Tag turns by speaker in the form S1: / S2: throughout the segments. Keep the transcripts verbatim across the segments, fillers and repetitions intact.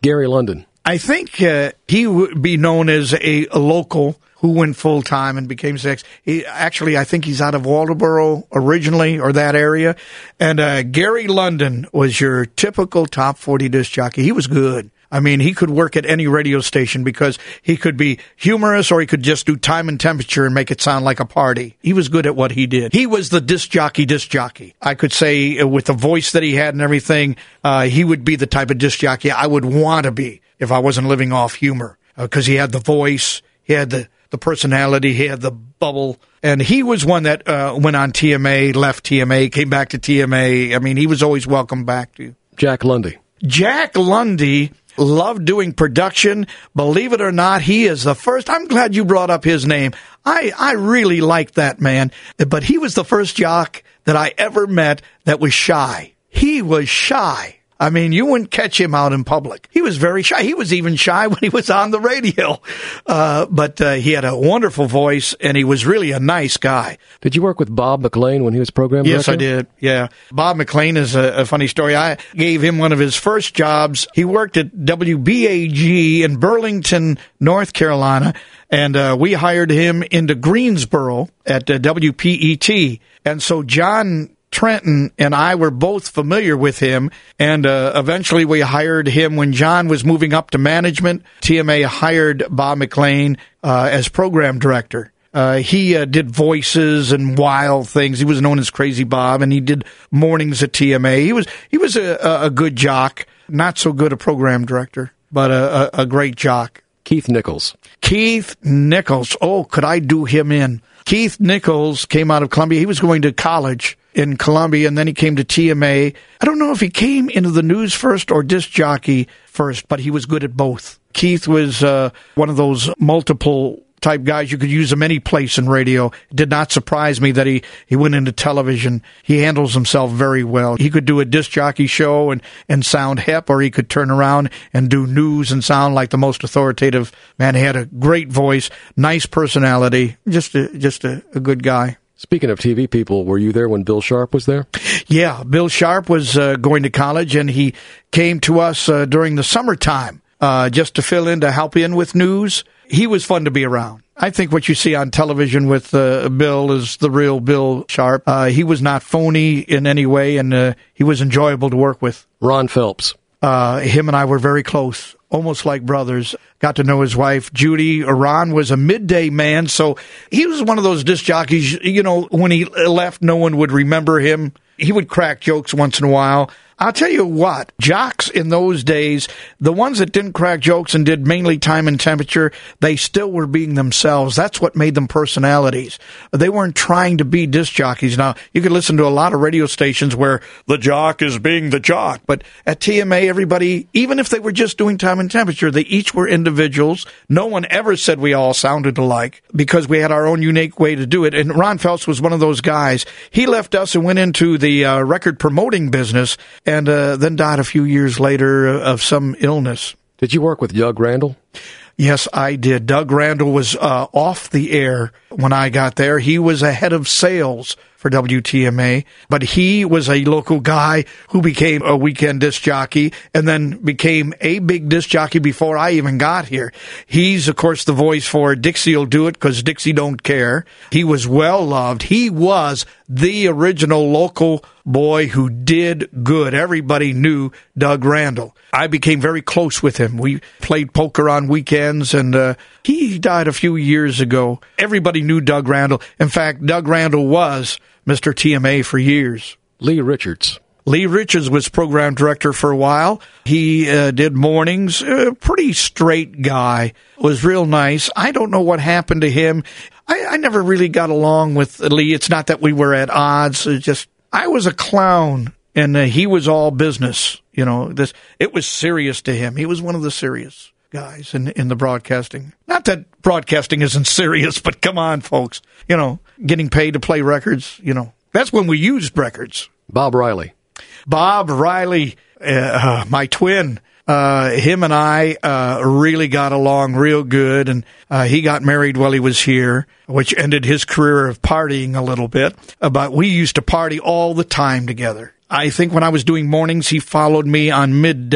S1: Gary London?
S2: I think uh, he would be known as a, a local who went full-time and became sex. He, actually, I think he's out of Waldoboro originally, or that area. And uh, Gary London was your typical top forty disc jockey. He was good. I mean, he could work at any radio station because he could be humorous, or he could just do time and temperature and make it sound like a party. He was good at what he did. He was the disc jockey, disc jockey. I could say uh, with the voice that he had and everything, uh, he would be the type of disc jockey I would want to be if I wasn't living off humor, because uh, he had the voice, he had the, the personality, he had the bubble. And he was one that uh, went on T M A, left T M A, came back to T M A. I mean, he was always welcome back to.
S1: Jack Lundy.
S2: Jack Lundy loved doing production. Believe it or not, he is the first. I'm glad you brought up his name. I, I really liked that man. But he was the first jock that I ever met that was shy. He was shy. I mean, you wouldn't catch him out in public. He was very shy. He was even shy when he was on the radio. Uh, but uh, he had a wonderful voice, and he was really a nice guy.
S1: Did you work with Bob McLean when he was program director?
S2: Yes, I did. Yeah. Bob McLean is a, a funny story. I gave him one of his first jobs. He worked at W B A G in Burlington, North Carolina, and uh, we hired him into Greensboro at uh, W P E T. And so John Trenton and I were both familiar with him, and uh, eventually we hired him when John was moving up to management. T M A hired Bob McLean uh, as program director. Uh, he uh, did voices and wild things. He was known as Crazy Bob, and he did mornings at T M A. He was he was a, a good jock, not so good a program director, but a, a, a great jock.
S1: Keith Nichols.
S2: Keith Nichols. Oh, could I do him in? Keith Nichols came out of Columbia. He was going to college in Columbia, and then he came to T M A. I don't know if he came into the news first or disc jockey first, but he was good at both. Keith was uh, one of those multiple type guys. You could use him any place in radio. It did not surprise me that he, he went into television. He handles himself very well. He could do a disc jockey show and, and sound hip, or he could turn around and do news and sound like the most authoritative man. He had a great voice, nice personality, just a, just a, a good guy.
S1: Speaking of T V people, were you there when Bill Sharp was there?
S2: Yeah, Bill Sharp was uh, going to college, and he came to us uh, during the summertime uh, just to fill in, to help in with news. He was fun to be around. I think what you see on television with uh, Bill is the real Bill Sharp. Uh, he was not phony in any way, and uh, he was enjoyable to work with.
S1: Ron Phelps.
S2: Uh, him and I were very close, almost like brothers. Got to know his wife, Judy. Ron was a midday man, so he was one of those disc jockeys, you know, when he left, no one would remember him. He would crack jokes once in a while. I'll tell you what, jocks in those days, the ones that didn't crack jokes and did mainly time and temperature, they still were being themselves. That's what made them personalities. They weren't trying to be disc jockeys. Now, you could listen to a lot of radio stations where the jock is being the jock, but at T M A, everybody, even if they were just doing time and temperature, they each were individuals. No one ever said we all sounded alike because we had our own unique way to do it. And Ron Phelps was one of those guys. He left us and went into the uh, record promoting business, and uh, then died a few years later of some illness.
S1: Did you work with Doug Randall?
S2: Yes, I did. Doug Randall was uh, off the air when I got there. He was a head of sales for W T M A, but he was a local guy who became a weekend disc jockey and then became a big disc jockey before I even got here. He's, of course, the voice for Dixie'll Do It because Dixie Don't Care. He was well loved. He was the original local boy who did good. Everybody knew Doug Randall. I became very close with him. We played poker on weekends, and uh, he died a few years ago. Everybody knew Doug Randall. In fact, Doug Randall was Mister T M A for years.
S1: Lee Richards.
S2: Lee Richards was program director for a while. He uh, did mornings. A pretty straight guy. Was real nice. I don't know what happened to him. I, I never really got along with Lee. It's not that we were at odds. It's just I was a clown, and uh, he was all business. You know, this it was serious to him. He was one of the serious guys in in the broadcasting. Not that broadcasting isn't serious, but come on, folks. You know, getting paid to play records, you know, that's when we used records.
S1: Bob Riley.
S2: Bob Riley, uh, my twin, uh, him and I uh, really got along real good, and uh, he got married while he was here, which ended his career of partying a little bit. Uh, but we used to party all the time together. I think when I was doing mornings, he followed me on midday.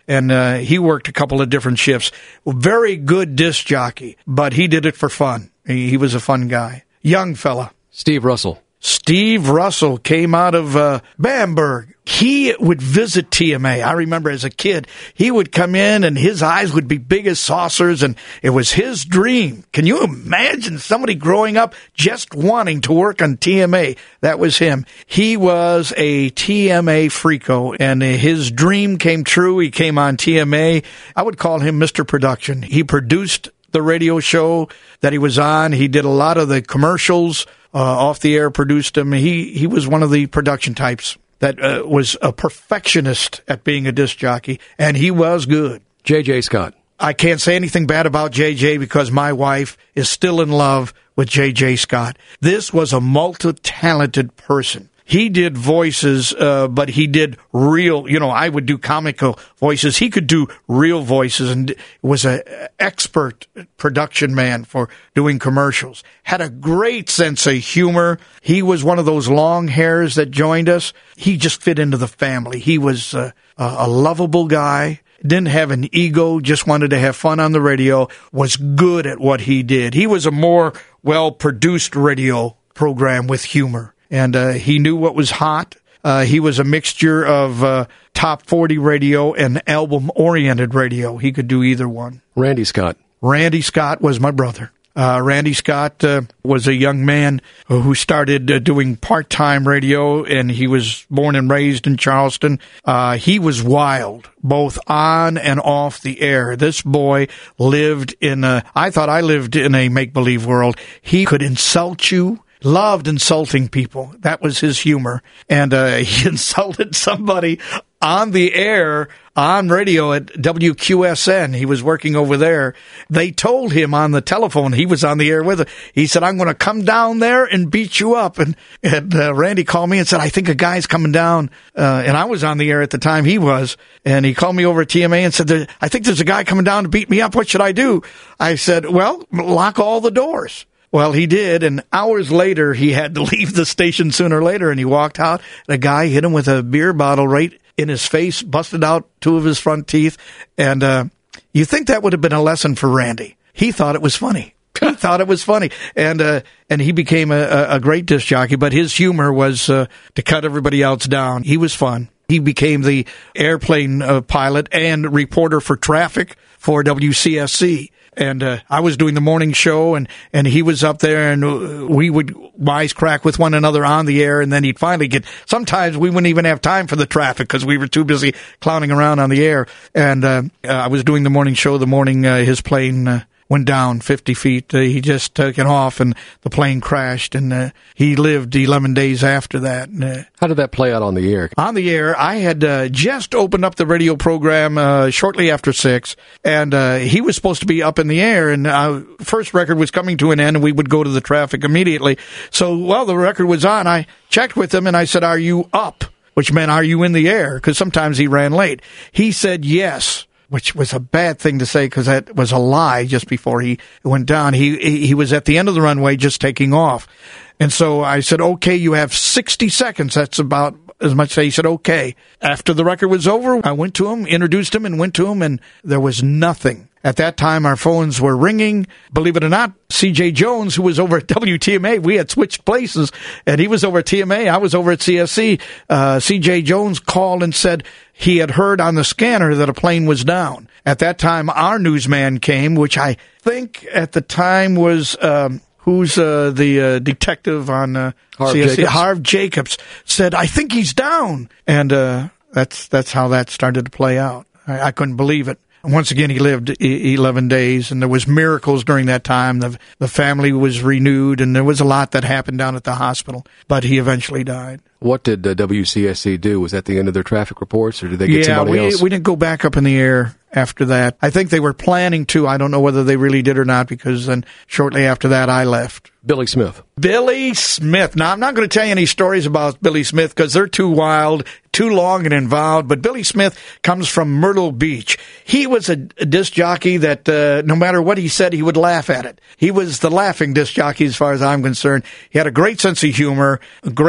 S2: and uh, he worked a couple of different shifts. Very good disc jockey, but he did it for fun. He, he was a fun guy. Young fella.
S1: Steve Russell.
S2: Steve Russell came out of uh, Bamberg. He would visit T M A. I remember as a kid, he would come in and his eyes would be big as saucers, and it was his dream. Can you imagine somebody growing up just wanting to work on T M A? That was him. He was a T M A freako, and his dream came true. He came on T M A. I would call him Mister Production. He produced the radio show that he was on. He did a lot of the commercials. Uh, off the air, produced him. He he was one of the production types that uh, was a perfectionist at being a disc jockey, and he was good.
S1: J J. Scott.
S2: I can't say anything bad about J J because my wife is still in love with J J. Scott. This was a multi-talented person. He did voices, uh, but he did real, you know, I would do comical voices. He could do real voices and was an expert production man for doing commercials. Had a great sense of humor. He was one of those long hairs that joined us. He just fit into the family. He was uh, a lovable guy. Didn't have an ego, just wanted to have fun on the radio, was good at what he did. He was a more well-produced radio program with humor. And uh, he knew what was hot. Uh, he was a mixture of uh, top forty radio and album-oriented radio. He could do either one.
S1: Randy Scott.
S2: Randy Scott was my brother. Uh, Randy Scott uh, was a young man who started uh, doing part-time radio, and he was born and raised in Charleston. Uh, he was wild, both on and off the air. This boy lived in a, I thought I lived in a make-believe world. He could insult you. Loved insulting people. That was his humor. And uh, he insulted somebody on the air, on radio at W Q S N. He was working over there. They told him on the telephone, he was on the air with it. He said, I'm going to come down there and beat you up. And, and uh, Randy called me and said, I think a guy's coming down. Uh, and I was on the air at the time he was. And he called me over at T M A and said, I think there's a guy coming down to beat me up. What should I do? I said, well, lock all the doors. Well, he did, and hours later, he had to leave the station sooner or later, and he walked out, and a guy hit him with a beer bottle right in his face, busted out two of his front teeth, and uh, you think that would have been a lesson for Randy. He thought it was funny. He thought it was funny, and uh, and he became a, a great disc jockey, but his humor was uh, to cut everybody else down. He was fun. He became the airplane uh, pilot and reporter for traffic for W C S C. And uh, I was doing the morning show, and, and he was up there, and uh, we would wisecrack with one another on the air, and then he'd finally get, sometimes we wouldn't even have time for the traffic because we were too busy clowning around on the air. And uh, uh, I was doing the morning show the morning uh, his plane uh, went down fifty feet. Uh, he just took it off, and the plane crashed, and uh, he lived eleven days after that. And, uh,
S1: How did that play out on the air?
S2: On the air, I had uh, just opened up the radio program uh, shortly after six, and uh, he was supposed to be up in the air, and uh, first record was coming to an end, and we would go to the traffic immediately. So while the record was on, I checked with him, and I said, are you up? Which meant, are you in the air? Because sometimes he ran late. He said yes, which was a bad thing to say because that was a lie just before he went down. He, he he was at the end of the runway just taking off. And so I said, okay, you have sixty seconds. That's about as much as he said, okay. After the record was over, I went to him, introduced him, and went to him, and there was nothing. At that time, our phones were ringing. Believe it or not, C J Jones, who was over at W T M A, we had switched places, and he was over at T M A. I was over at C S C. Uh, C J Jones called and said he had heard on the scanner that a plane was down. At that time, our newsman came, which I think at the time was... Um, Who's uh, the uh, detective on uh,
S1: Harv
S2: C S C?
S1: Jacobs.
S2: Harv Jacobs said, I think he's down. And uh, that's that's how that started to play out. I, I couldn't believe it. Once again, he lived e- eleven days, and there was miracles during that time. The, the family was renewed, and there was a lot that happened down at the hospital, but he eventually died.
S1: What did uh, W C S C do? Was that the end of their traffic reports, or did they get
S2: yeah,
S1: somebody
S2: we,
S1: else?
S2: we didn't go back up in the air after that. I think they were planning to. I don't know whether they really did or not, because then shortly after that, I left.
S1: Billy Smith.
S2: Billy Smith. Now, I'm not going to tell you any stories about Billy Smith because they're too wild, too long and involved, but Billy Smith comes from Myrtle Beach. He was a, a disc jockey that uh, no matter what he said, he would laugh at it. He was the laughing disc jockey as far as I'm concerned. He had a great sense of humor, a great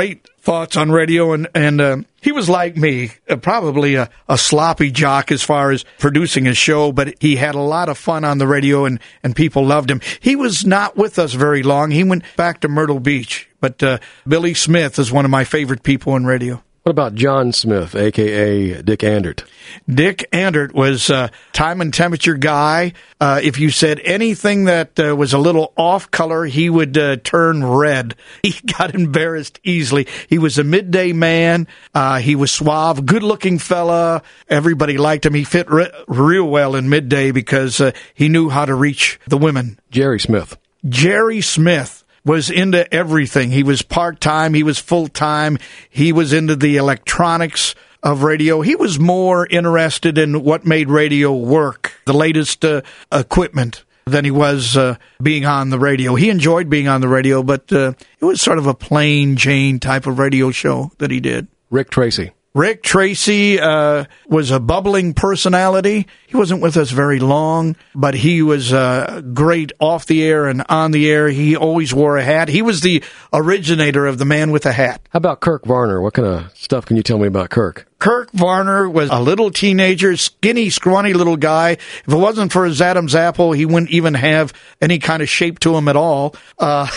S2: thoughts on radio, and, and uh, he was like me, uh, probably a, a sloppy jock as far as producing his show, but he had a lot of fun on the radio, and, and people loved him. He was not with us very long. He went back to Myrtle Beach, but uh, Billy Smith is one of my favorite people in radio.
S1: What about John Smith, a k a. Dick Andert?
S2: Dick Andert was a time and temperature guy. Uh, if you said anything that uh, was a little off color, he would uh, turn red. He got embarrassed easily. He was a midday man. Uh, he was suave, good-looking fella. Everybody liked him. He fit re- real well in midday because uh, he knew how to reach the women.
S1: Jerry Smith.
S2: Jerry Smith was into everything. He was part-time. He was full-time. He was into the electronics of radio. He was more interested in what made radio work, the latest uh, equipment, than he was uh, being on the radio. He enjoyed being on the radio, but uh, it was sort of a plain Jane type of radio show that he did.
S1: Rick Tracy.
S2: Rick Tracy uh, was a bubbling personality. He wasn't with us very long, but he was uh, great off the air and on the air. He always wore a hat. He was the originator of the man with a hat.
S1: How about Kirk Varner? What kind of stuff can you tell me about Kirk?
S2: Kirk Varner was a little teenager, skinny, scrawny little guy. If it wasn't for his Adam's apple, he wouldn't even have any kind of shape to him at all. Uh,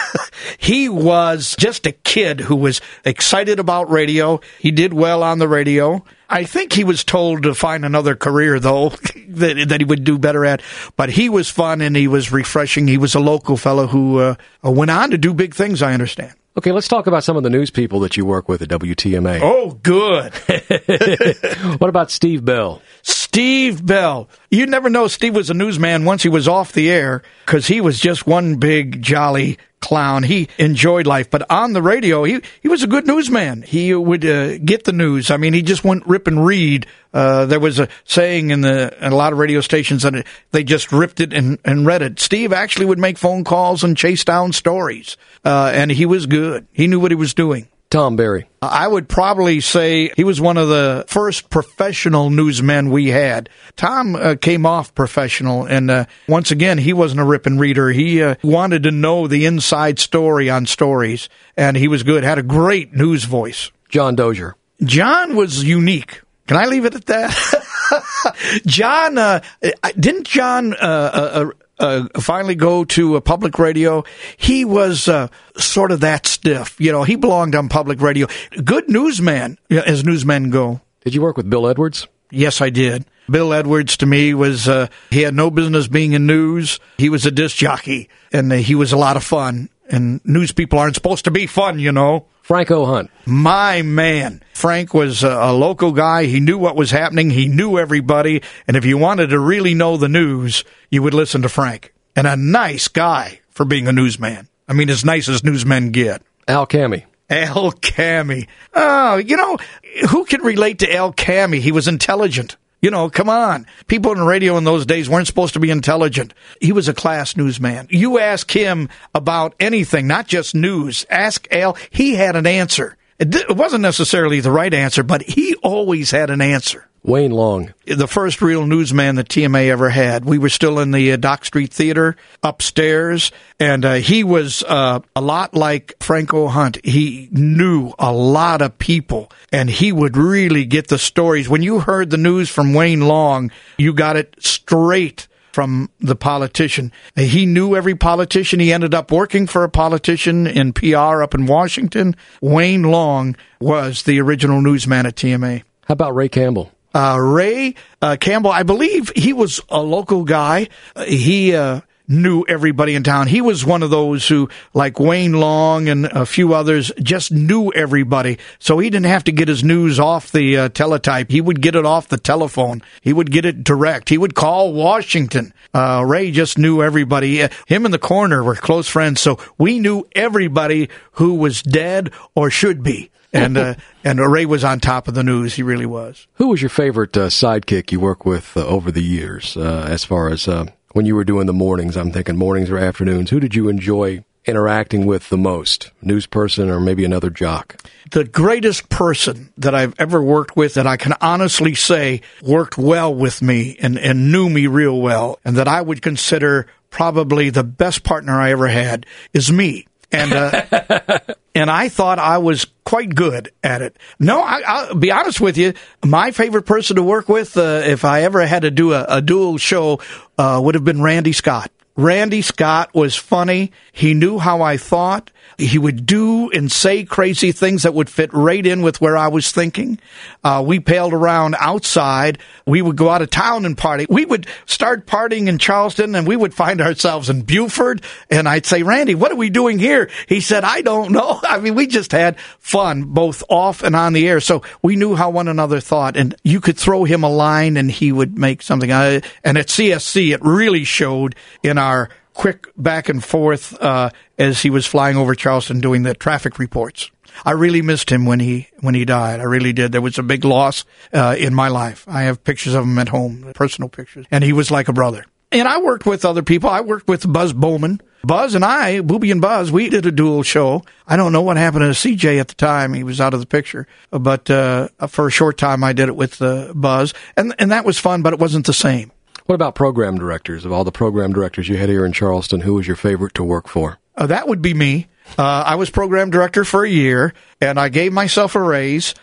S2: he was just a kid who was excited about radio. He did well on the radio. I think he was told to find another career, though, that, that he would do better at. But he was fun and he was refreshing. He was a local fellow who uh, went on to do big things, I understand.
S1: Okay, let's talk about some of the news people that you work with at W T M A.
S2: Oh, good.
S1: What about Steve Bell?
S2: Steve Bell. You never know Steve was a newsman once he was off the air, because he was just one big jolly clown. He enjoyed life. But on the radio, he, he was a good newsman. He would uh, get the news. I mean, he just wouldn't rip and read. Uh, there was a saying in, the, in a lot of radio stations that it, they just ripped it and, and read it. Steve actually would make phone calls and chase down stories. Uh, and he was good. He knew what he was doing.
S1: Tom Berry.
S2: I would probably say he was one of the first professional newsmen we had. Tom uh, came off professional, and uh, once again, he wasn't a rip and reader. He uh, wanted to know the inside story on stories, and he was good, had a great news voice.
S1: John Dozier.
S2: John was unique. Can I leave it at that? John, uh, didn't John... Uh, uh, Uh, finally go to a public radio. He was uh, sort of that stiff. You know, he belonged on public radio. Good newsman, as newsmen go.
S1: Did you work with Bill Edwards?
S2: Yes, I did. Bill Edwards, to me, was, uh, he had no business being in news. He was a disc jockey, and uh, he was a lot of fun. And news people aren't supposed to be fun, you know.
S1: Franco Hunt.
S2: My man. Frank was a, a local guy. He knew what was happening. He knew everybody. And if you wanted to really know the news, you would listen to Frank. And a nice guy for being a newsman. I mean, as nice as newsmen get.
S1: Al Cammey.
S2: Al Cammey. Oh, you know, who can relate to Al Cammey? He was intelligent. You know, come on. People in the radio in those days weren't supposed to be intelligent. He was a class newsman. You ask him about anything, not just news. Ask Al. He had an answer. It wasn't necessarily the right answer, but he always had an answer.
S1: Wayne Long.
S2: The first real newsman that T M A ever had. We were still in the uh, Dock Street Theater upstairs, and uh, he was uh, a lot like Franco Hunt. He knew a lot of people, and he would really get the stories. When you heard the news from Wayne Long, you got it straight from the politician. He knew every politician. He ended up working for a politician in P R up in Washington. Wayne Long was the original newsman at T M A.
S1: How about Ray Campbell?
S2: Uh, Ray uh, Campbell, I believe he was a local guy. Uh, he uh, knew everybody in town. He was one of those who, like Wayne Long and a few others, just knew everybody. So he didn't have to get his news off the uh, teletype. He would get it off the telephone. He would get it direct. He would call Washington. Uh, Ray just knew everybody. Uh, him and the coroner were close friends, so we knew everybody who was dead or should be. And uh, and Ray was on top of the news. He really was.
S1: Who was your favorite uh, sidekick you worked with uh, over the years, uh, as far as uh, when you were doing the mornings? I'm thinking mornings or afternoons. Who did you enjoy interacting with the most? News person or maybe another jock?
S2: The greatest person that I've ever worked with that I can honestly say worked well with me and, and knew me real well, and that I would consider probably the best partner I ever had is me. And uh, and I thought I was quite good at it. No, I, I'll be honest with you. My favorite person to work with, uh, if I ever had to do a, a dual show, uh, would have been Randy Scott. Randy Scott was funny. He knew how I thought. He would do and say crazy things that would fit right in with where I was thinking. Uh, we paled around outside. We would go out of town and party. We would start partying in Charleston, and we would find ourselves in Buford. And I'd say, Randy, what are we doing here? He said, I don't know. I mean, we just had fun, both off and on the air. So we knew how one another thought. And you could throw him a line, and he would make something. And at C S C, it really showed in our quick back and forth uh, as he was flying over Charleston doing the traffic reports. I really missed him when he when he died. I really did. There was a big loss uh, in my life. I have pictures of him at home, personal pictures, and he was like a brother. And I worked with other people. I worked with Buzz Bowman. Buzz and I, Boobie and Buzz, we did a dual show. I don't know what happened to C J at the time. He was out of the picture. But uh, for a short time, I did it with uh, Buzz. And, and that was fun, but it wasn't the same.
S1: What about program directors? Of all the program directors you had here in Charleston, who was your favorite to work for?
S2: Uh, that would be me. Uh, I was program director for a year, and I gave myself a raise,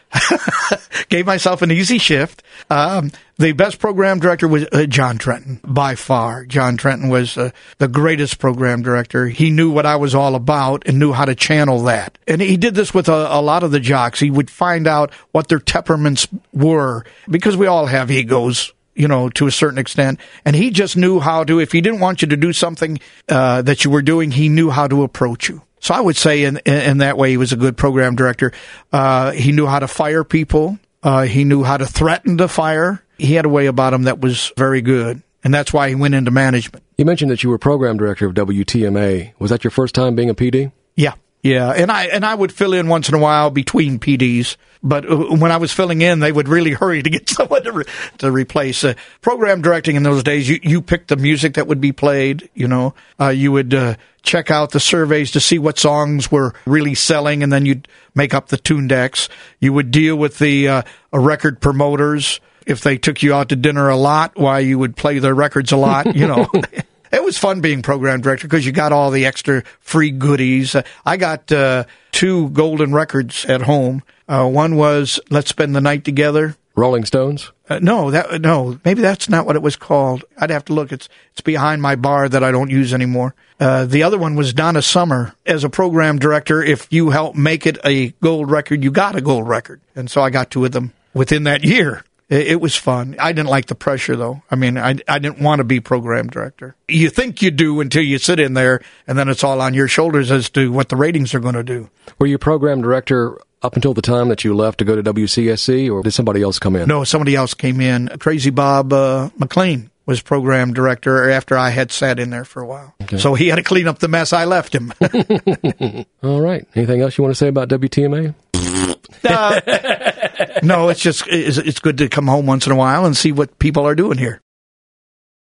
S2: gave myself an easy shift. Um, the best program director was uh, John Trenton, by far. John Trenton was uh, the greatest program director. He knew what I was all about and knew how to channel that. And he did this with a, a lot of the jocks. He would find out what their temperaments were, because we all have egos, you know, to a certain extent. And he just knew how to, if he didn't want you to do something uh, that you were doing, he knew how to approach you. So I would say in in that way he was a good program director. Uh, he knew how to fire people. Uh, he knew how to threaten to fire. He had a way about him that was very good. And that's why he went into management.
S1: You mentioned that you were program director of W T M A. Was that your first time being a P D?
S2: Yeah. Yeah, and I and I would fill in once in a while between P Ds, but when I was filling in, they would really hurry to get someone to, re, to replace. Uh, program directing in those days, you, you picked the music that would be played, you know. Uh, you would uh, check out the surveys to see what songs were really selling, and then you'd make up the tune decks. You would deal with the uh, record promoters. If they took you out to dinner a lot, why, you would play their records a lot, you know. It was fun being program director because you got all the extra free goodies. Uh, I got uh, two golden records at home. Uh, one was Let's Spend the Night Together.
S1: Rolling Stones?
S2: Uh, no, that no, maybe that's not what it was called. I'd have to look. It's it's behind my bar that I don't use anymore. Uh, the other one was Donna Summer. As a program director, if you help make it a gold record, you got a gold record. And so I got two of them within that year. It was fun. I didn't like the pressure, though. I mean, I, I didn't want to be program director. You think you do until you sit in there, and then it's all on your shoulders as to what the ratings are going to do.
S1: Were you program director up until the time that you left to go to W C S C, or did somebody else come in?
S2: No, somebody else came in. Crazy Bob uh, McLean was program director after I had sat in there for a while. Okay. So he had to clean up the mess I left him.
S1: All right. Anything else you want to say about W T M A?
S2: Uh, no, it's just it's, it's good to come home once in a while and see what people are doing here.